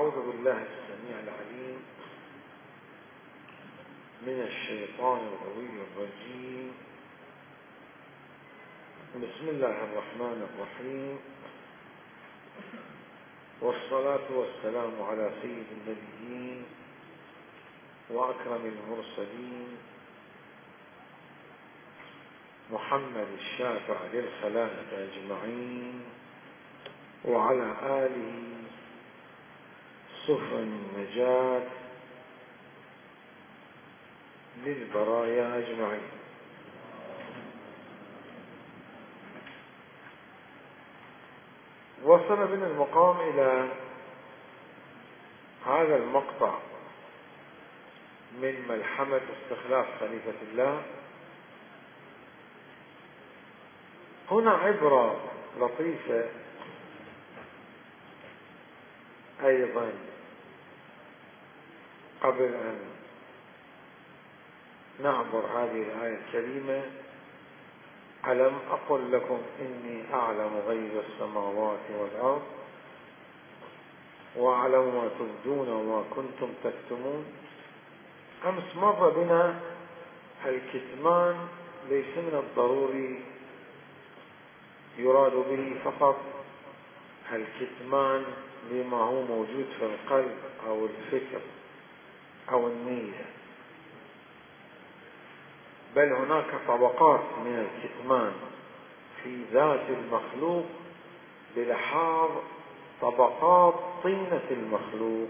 أعوذ بالله السميع العليم من الشيطان الغوي الرجيم. بسم الله الرحمن الرحيم، والصلاة والسلام على سيد النبيين وأكرم المرسلين محمد الشافع للخلائق أجمعين، وعلى آله سفن النجاة للبرايا أجمعين. وصل بنا المقام إلى هذا المقطع من ملحمة استخلاف خليفة الله. هنا عبرة لطيفة أيضا قبل أن نعبر هذه الآية الكريمة: ألم أقل لكم إني أعلم غيب السماوات والأرض وأعلم ما تبدون وما كنتم تكتمون. أمس مر بنا الكتمان ليس من الضروري يراد به فقط الكتمان لما هو موجود في القلب أو الفكر أو النية، بل هناك طبقات من الكتمان في ذات المخلوق بلحاظ طبقات طينة المخلوق.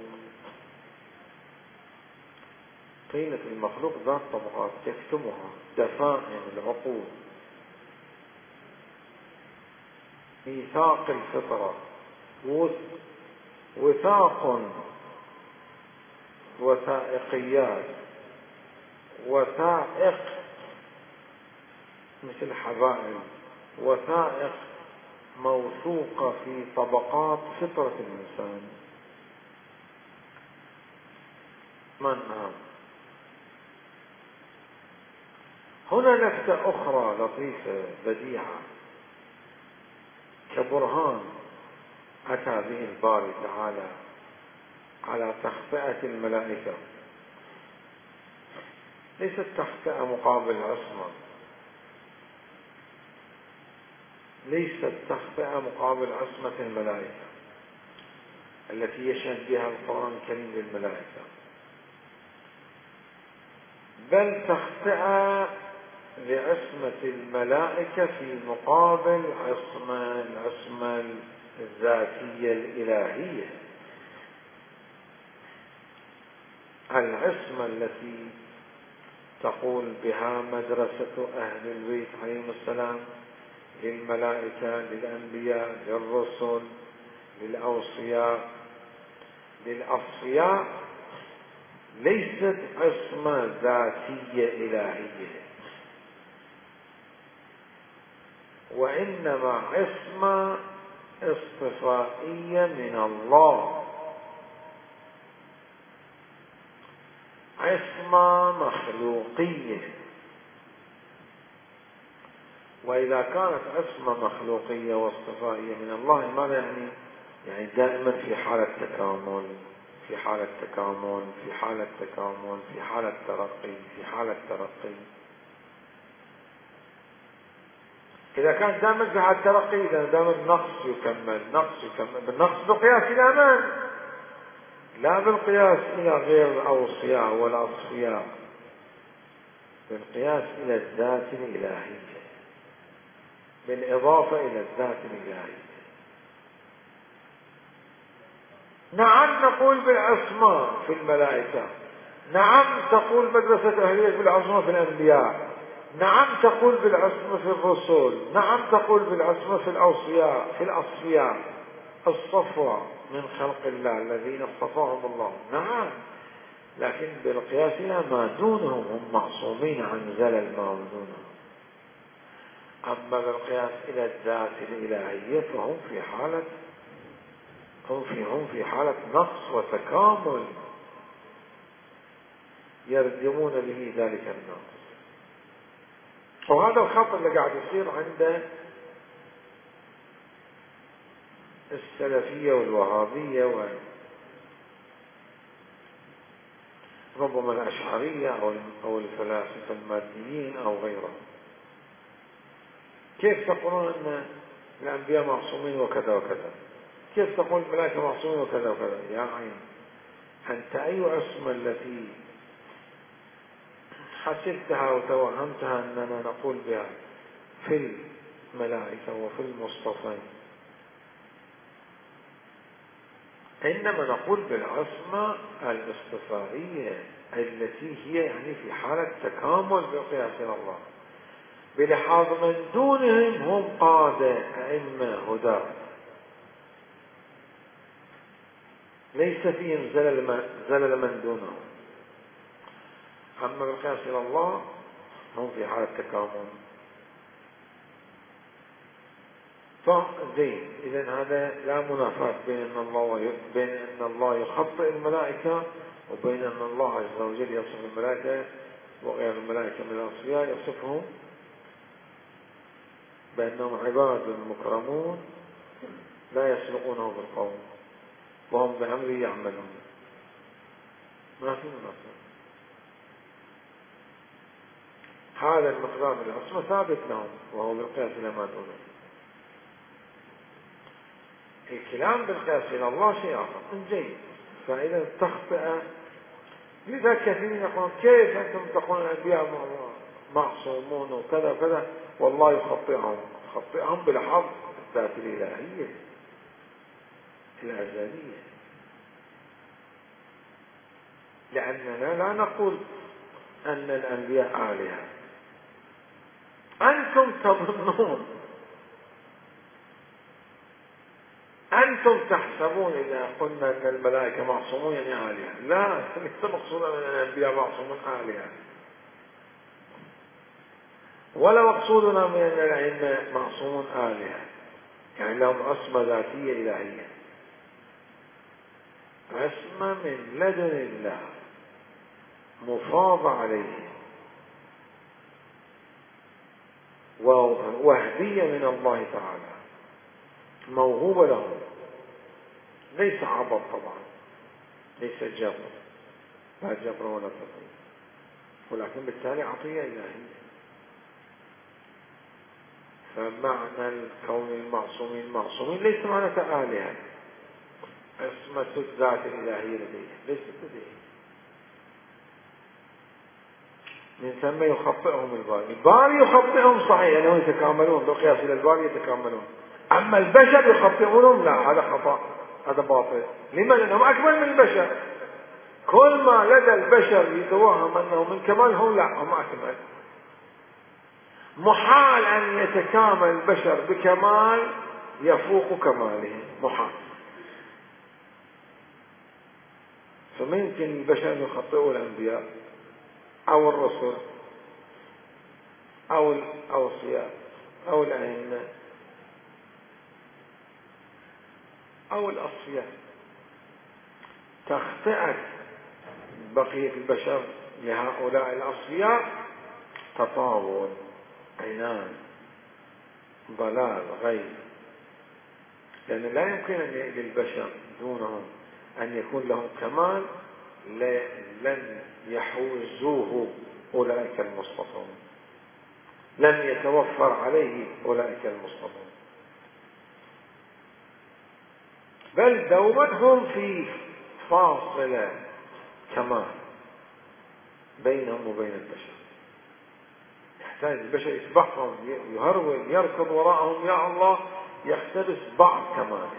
طينة المخلوق ذات طبقات تكتمها دفائن العقول، ميثاق الفطرة، وثاق، وثائقيات، وثائق مثل حبائل، وثائق موثوقة في طبقات فطرة الإنسان. من هنا نكتة أخرى لطيفة بديعة كبرهان أتى به الباري تعالى على تخطئة الملائكة. ليست تخطئة مقابل عصمة، ليست تخطئة مقابل عصمة الملائكة التي يشهد بها القرآن الكريم للملائكة، بل تخطئة لعصمة الملائكة في مقابل العصمة الذاتية الإلهية، العصمة التي تقول بها مدرسة أهل البيت عليهم السلام للملائكة، للأنبياء، للرسل، للأوصياء، للأصفياء، ليست عصمة ذاتية إلهية، وإنما عصمة اصطفائية من الله، عصمة مخلوقية. وإذا كانت عصمة مخلوقية واصطفائية من الله، ماذا يعني دائما في حالة تكامل، في حالة تكامل، في حالة تكامل، في حالة ترقي، في حالة ترقي. إذا كان دائما في حالة ترقي، إذا دائما نقص يكمل، نقص يكمل، بالنقص بالقياس إلى من؟ لا بالقياس إلى غير الأوصياء والأصفياء، بالقياس إلى الذات الإلهية، بالإضافة إلى الذات الإلهية. نعم نقول بالعصمة في الملائكة، نعم تقول مدرسة أهلية بالعصمة في الأنبياء، نعم تقول بالعصمة في الرسل، نعم تقول بالعصمة في الأوصياء، في الأصفياء الصفوة من خلق الله الذين اصطفاهم الله، نعم، لكن بالقياس إلى ما دونهم هم معصومين عن زلل ما دونهم. أما بالقياس إلى الذات الإلهية فهم في حالة نقص وتكامل يردمون به ذلك النقص. وهذا الخط اللي قاعد يصير عند السلفية والوهابية ربما الأشعرية أو الفلاسفة الماديين أو غيرهم. كيف تقولون أن الأنبياء معصومين وكذا وكذا؟ كيف تقول الملائكة معصومين وكذا وكذا؟ يا عين، أنت أي عصمة التي حسبتها وتوهمتها أننا نقول بها في الملائكة وفي المصطفين؟ إنما نقول بالعصمة الاصطفائية التي هي يعني في حالة تكامل بقياس الله، بلحاظ من دونهم هم قادة أئمة هدى ليس فيهم زلل من دونهم. أما بالقياس إلى الله هم في حالة تكامل. فزين، إذن هذا لا منافاة بين أن الله يخطئ الملائكة وبين أن الله عز وجل يصف الملائكة وغير الملائكة من الأصفياء يصفهم بأنهم عباد مكرمون لا يسبقونه بالقول وهم بأمره يعملون. ما في منافاة. هذا المقدار من العصمة ثابت لهم وهو بالقياس إلى ما دونه. الكلام بالقياس إلى الله شيء آخر جيد. فإذا تخطئ، لذا كثيرين يقولون كيف أنتم تقولون الأنبياء معصومون وكذا وكذا والله يخطئهم بلحظ الذات الإلهية الأزلية. لأننا لا نقول أن الأنبياء آلهة. أنتم تظنون، أنتم تحسبون إذا قلنا أن الملائكة معصومون يعني آلهة. لا، ليس مقصودا أن الأنبياء معصومون آلهة، ولا مقصودنا من أن الأئمة معصومون آلهة يعني لهم عصمة ذاتية إلهية، عصمة من لدن الله مفاض عليه وهدية من الله تعالى موهوبة لهم، ليس عبط طبعا، ليس جبر، لا جبر ولا تطير، ولكن بالتالي عطية إلهية. فمعنى الكون المعصومين معصومين ليس معنى آلهة، عصمة الذات الإلهية لديه ليست لديه. من ثم يخطئهم الباري يخطئهم صحيح أنهم يتكاملون بالقياس إلى الباري يتكاملون، أما البشر يخطئونهم لا، هذا خطأ، هذا باطل. لما؟ لأنهم أكمل من البشر. كل ما لدى البشر يتوهم أنه من كمالهم، لا، هم أكمل. محال أن يتكامل البشر بكمال يفوق كمالهم، محال. فما يمكن البشر يخطئوا الأنبياء أو الرسل أو الأوصياء أو الأئمة أو الأصفياء. تخطئة بقية البشر لهؤلاء الأصفياء تطاول، عنان، ضلال، غي. لأن لا يمكن للبشر دونهم أن يكون لهم كمال لن يحوزوه أولئك المصطفون، لن يتوفر عليه أولئك المصطفون، بل دوما هم في فاصلة كمال بينهم وبين البشر. يحتاج البشر يسبقهم، يهرول، يركض وراءهم، يا الله، يقتبس بعض كماله.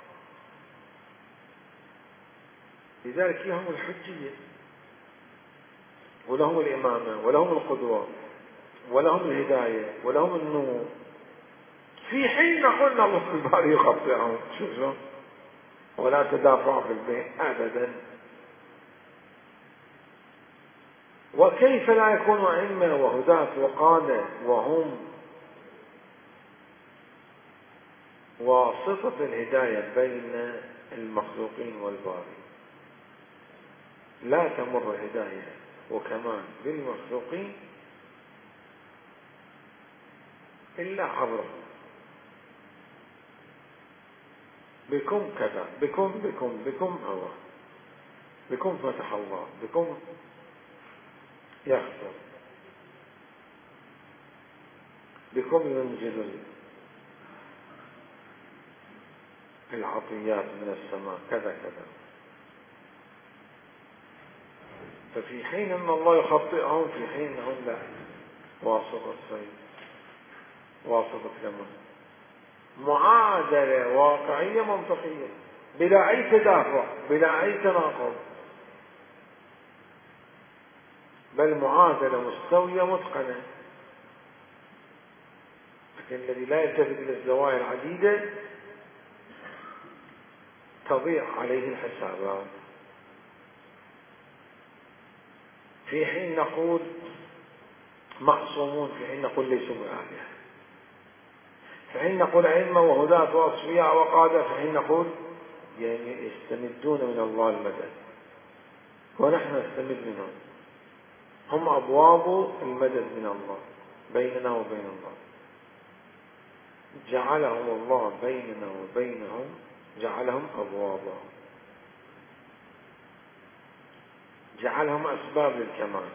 لذلك لهم الحجية ولهم الإمامة ولهم القدوة ولهم الهداية ولهم النور، في حين قلنا الله الباري يخطئهم. شوفوا، ولا تدافعوا في البيت أبدا. وكيف لا يكون أئمة وهداة وقادة وهم واسطة الهداية بين المخلوقين والباري؟ لا تمر هداية وكمان بالمخلوقين إلا عبرهم. بكم كذا، بكم هو، بكم فتح الله، بكم يخطر بكم ينزل العطيات من السماء كذا كذا. ففي حين أن الله يخطئهم، في حين أنهم لا، واسطة صيد، واسطة لمن، معادلة واقعية منطقية بلا أي تدافع بلا أي تناقض، بل معادلة مستوية متقنة. لكن الذي لا يلتفت إلى الزوايا العديدة تضيع عليه الحسابات. في حين نقول معصومون، في حين نقول ليسوا بآلهة، في حين نقول أئمة وهداة وأصفياء وقادة، في حين نقول يعني يستمدون من الله المدد ونحن نستمد منهم. هم أبواب المدد من الله بيننا وبين الله، جعلهم الله بيننا وبينهم، جعلهم أبوابا، جعلهم أسباب للكمال،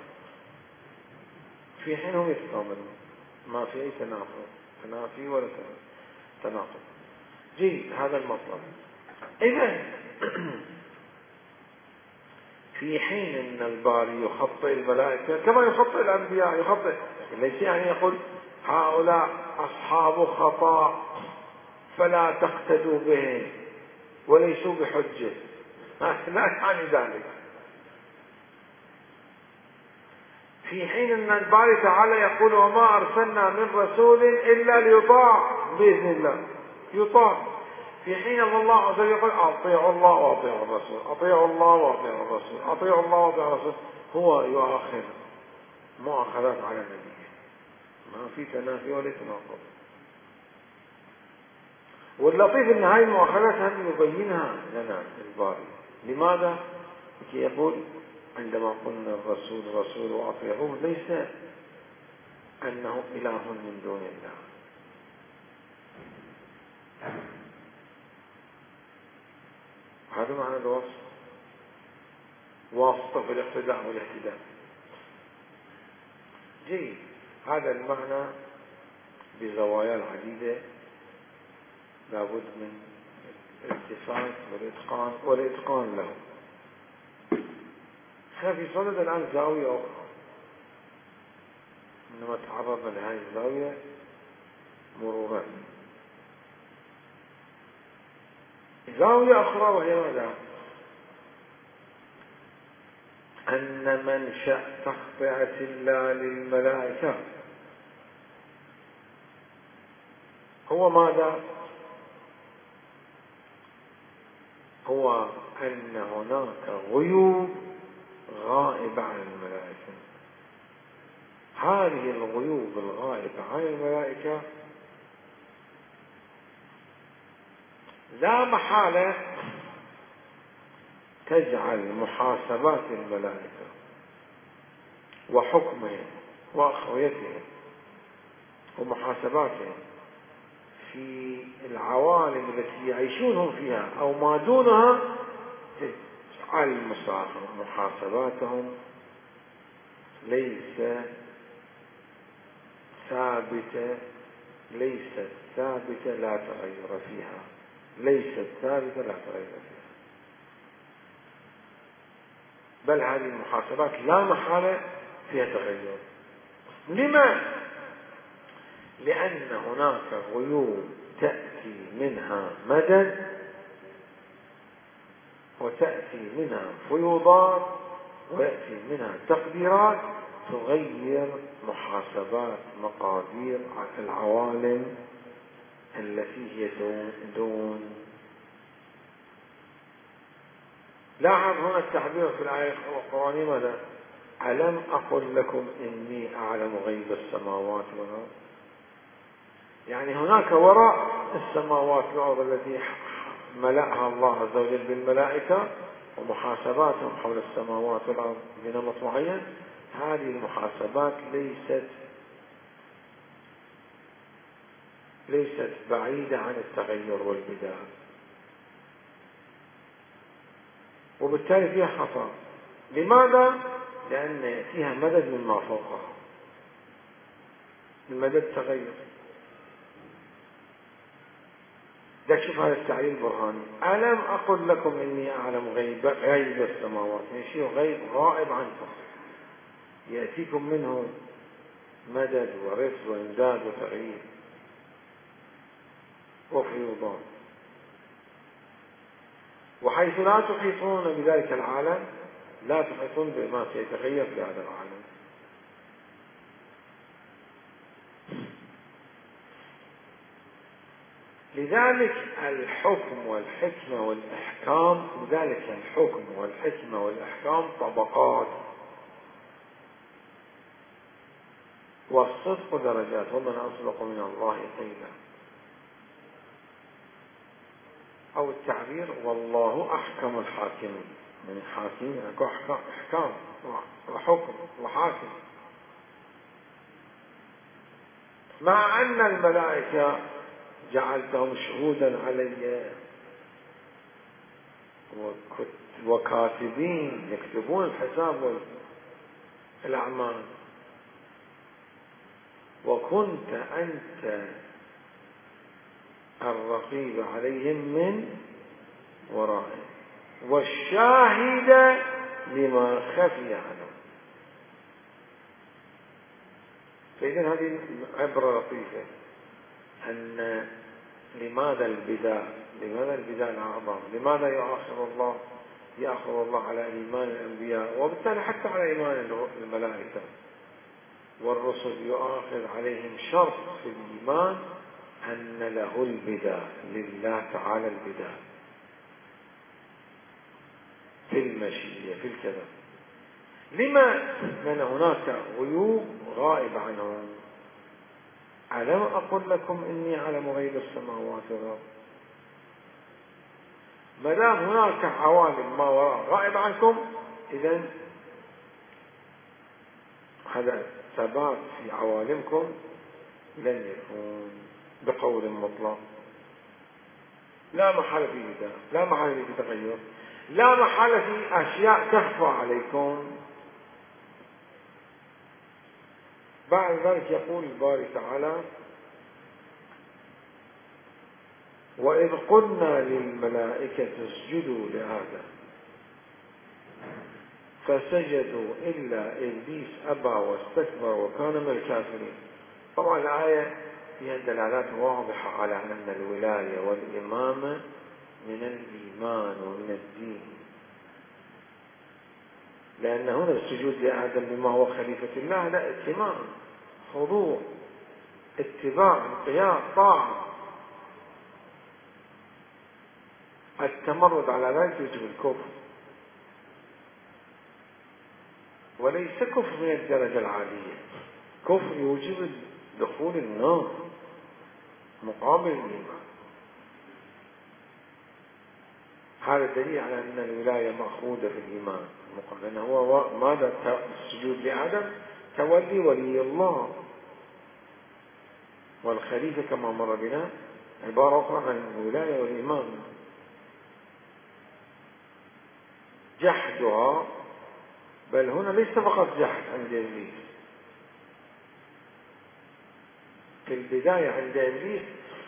في حينهم يتكاملون، ما في أي تنافي ولا تناقض. جيد، هذا المطلب. إذا في حين أن الباري يخطئ الملائكة كما يخطئ الأنبياء، يخطئ، ليس يعني يقول هؤلاء أصحاب خطأ فلا تقتدوا بهم وليسوا بحجة، لا يعني ذلك. في حين أن الباري تعالى يقول وما أرسلنا من رسول إلا ليطاع بإذن الله، يطاع. في حين الله عز وجل يقول أطيعوا الله وأطيعوا الرسول، أطيعوا الله وأطيعوا الرسول، أطيعوا الله وأطيعوا الرسول، هو يؤخر مؤاخذات على النبي، ما في تنافي ولا تناقض. واللطيف أن هذه المؤاخذات هذه يبينها لنا الباري. لماذا؟ لكي يقول عندما قلنا الرسول رسول وأطيعوه ليس أنه إله من دون الله، هذا معنى الوصف، واسطة في الاقتداء والاهتداء. جيد، هذا المعنى بزوايا العديدة لابد من الالتفات والإتقان له. احنا في صدد الآن زاوية أخرى، إنما تعرضنا لهذه الزاوية مرورا. زاوية أخرى وهي ماذا؟ أن منشأ تخطئة الله للملائكة هو ماذا؟ هو أن هناك غيوب غائبة عن الملائكة. هذه الغيوب الغائبة عن الملائكة لا محالة تجعل محاسبات الملائكة وحكمهم وأخويتهم ومحاسباتهم في العوالم التي يعيشونهم فيها أو ما دونها، تجعل محاسباتهم ليست ثابتة لا تغير فيها، ليست ثابتة لا تغير فيها، بل هذه المحاسبات لا محالة فيها تغير. لما؟ لأن هناك غيوب تأتي منها مدد وتأتي منها فيوضات ويأتي منها تقديرات تغير محاسبات مقادير العوالم التي هي دون. لاحظ هنا التعبير في الآية القرآنية ماذا؟ ألم أقل لكم إني أعلم غيب السماوات والأرض. يعني هناك وراء السماوات والأرض التي ملأها الله عز وجل بالملائكة ومحاسباتهم حول السماوات والأرض بنمط معين، هذه المحاسبات ليست بعيدة عن التغير والبداية، وبالتالي فيها خطأ. لماذا؟ لأن فيها مدد مما فوقها، المدد تغير. ده شوف هذا التعليل البرهاني. ألم أقل لكم إني أعلم غيب السماوات، من شيء غيب غائب عنكم يأتيكم منه مدد ورفض وإمداد وتغيير وفيوضان، وحيث لا تحيطون بذلك العالم لا تحيطون بما سيتغير في هذا العالم. لذلك الحكم والحكمة والإحكام، لذلك الحكم والحكمة والإحكام طبقات، والصدق درجات، ومن أصدق من الله قيلا، أو التعبير والله أحكم الحاكمين، من الحاكمين أحكام وحكم وحاكم. مع أن الملائكة جعلتهم شهودا علي وكاتبين يكتبون الحساب والأعمال، وكنت أنت الرقيب عليهم من ورائهم والشاهد لما خفي عنهم. فإذن هذه عبرة لطيفة، أن لماذا البداء الأعظم؟ لماذا يأخذ الله على إيمان الأنبياء، وبالتالي حتى على إيمان الملائكة والرسل يؤخذ عليهم شرط في الإيمان أن له البداء، لله تعالى البداء في المشيئة في الكذا. لما؟ لأن هناك غيوب غائب عنهم. ألم أقل لكم إني أعلم غيب السماوات والأرض؟ ما دام هناك عوالم ما وراء غائب عنكم، إذن هذا ثبات في عوالمكم لن يكون بقول مطلق، لا محالة في بداية، لا محالة في تغير، لا محالة في أشياء تخفى عليكم. بعد ذلك يقول الباري تعالى: وإذ قلنا للملائكة اسجدوا لآدم فسجدوا إلا إبليس أبى واستكبر وكان من الكافرين. طبعا الآية فيها دلالات واضحة على أن الولاية والإمامة من الإيمان ومن الدين، لأن هنا السجود لآدم بما هو خليفة الله لا ائتمان، خضوع، اتباع، انقياد، طاعة. التمرد على ذلك يوجب الكفر، وليس كفر من الدرجة العالية، كفر يوجب دخول النار مقابل الإيمان. هذا دليل على أن الولاية مأخوذة في الإيمان، لأنه هو ماذا السجود لآدم؟ تولي ولي الله، والخليفة كما مر بنا عبارة أخرى عن الولاية والإيمان. جحدها، بل هنا ليس فقط جحد عند إبليس، في البداية عند إبليس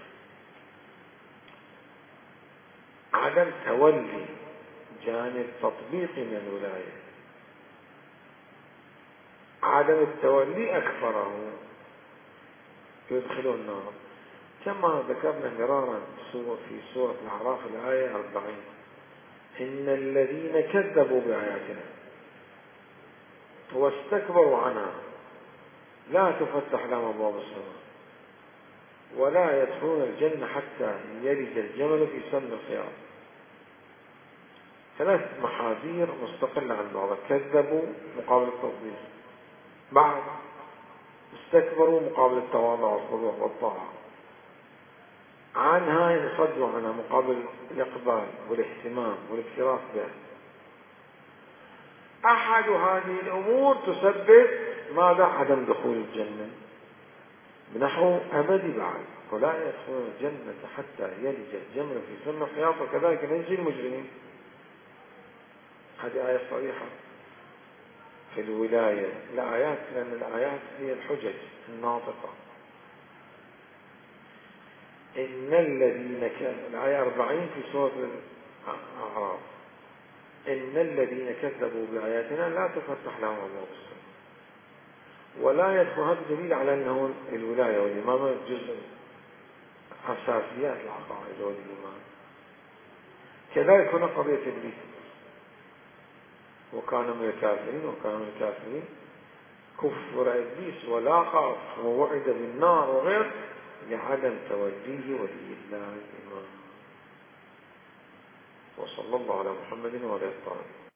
عدم تولي جانب تطبيقي من الولاية، عدم التولي أكفره يدخله النار، كما ذكرنا مرارا في سورة الأعراف الآية 40: إن الذين كذبوا بآياتنا واستكبروا عنها لا تفتح لهم أبواب السماء ولا يدخلون الجنة حتى يلج الجمل في سم الخياط. ثلاث محاذير مستقلة عن بعض: كذبوا مقابل التصديق، بعد استكبروا مقابل التواضع والخضوع والطاعة، عنها يصدوا عنها مقابل الإقبال والاهتمام والاكتراث بها. أحد هذه الأمور تسبب ماذا؟ عدم دخول الجنة بنحو أبدي بعد، ولا يدخلون الجنة حتى يلج الجمل في سم الخياط وكذلك نجزي المجرمين. هذه آية صريحة. في الولاية الآيات، لأن الآيات هي الحجج الناطقة. إن الذين كانوا، الآية 40 في سورة الأعراف، إن الذين كذبوا بآياتنا لا تفتح لهم أبواب السماء. ولا يدخل، هذا دليل على أنه الولاية والإمامة جزء أساسيات العقائد والإيمان. كذلك هنا قضية إبليس، وكان من الكافرين كفر إبليس ولا خاف ووعد بالنار وغير لعدم توجيه ولي الله الإمام. وصلى الله على محمد وعلى آله.